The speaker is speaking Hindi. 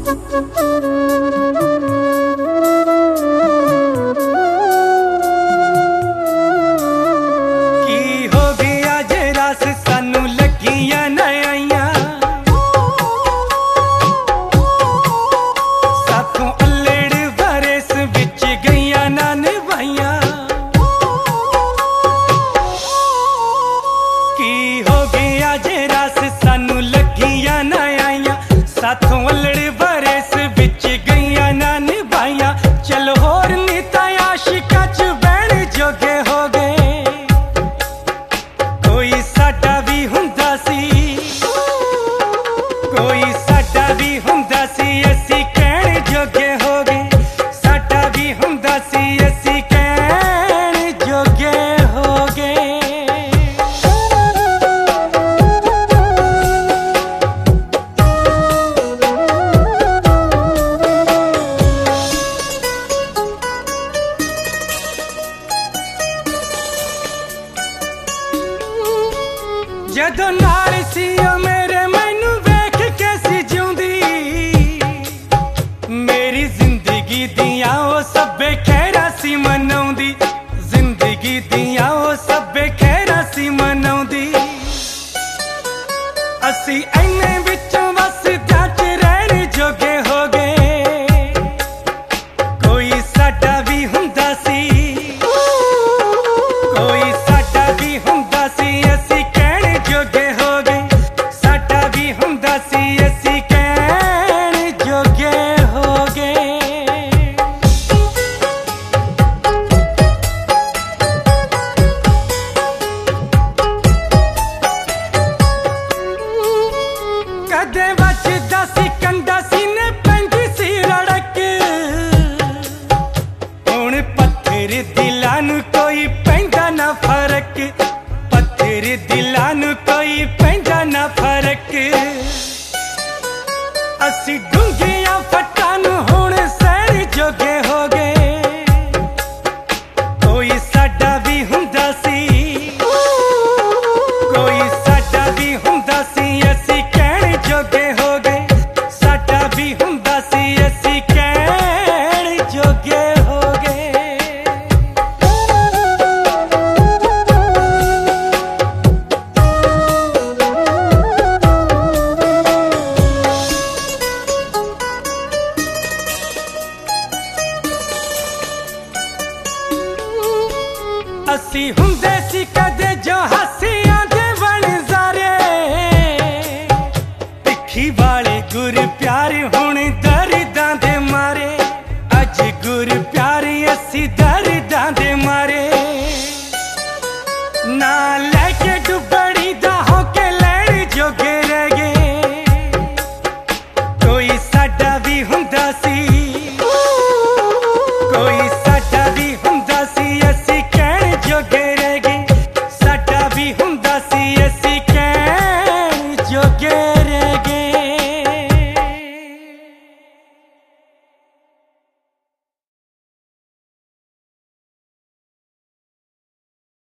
साथों अल्लड़ बरेस बिच गईया ना निभाइया। चलो होर नीता आशिका च बैण जोगे हो गए। कोई साडा भी हुंदा सी, कोई साडा भी हुंदा सी, असी कहण जोगे हो गए। साडा भी हुंदा सी, असी कहण जोगे हो गए। जदों नाल सी ओ मेरे मैनू वेख के सी जिउंदी। मेरी जिंदगी दियां ओ सब्बे खैरा सी मनाउंदी। जिंदगी दियां ओ सब्बे खैरा सी मनाउंदी। असी इन्ने विचों वसदियां च रहण जोगे हो गए। कोई साडा भी हुंदा सी, कोई साडा भी हुंदा सी, असी जोगे हो गए। साडा भी हुंदा सी, असी कहण जोगे हो गए। कदे वजदा सी कंधा सीने पैंदी सी रड़क। हुण पत्थर दिलां नूं कोई पैंदा ना फर्क। पत्थर दिलां नूं कोई पैंदा ना फर्क। असी डूंघियां फट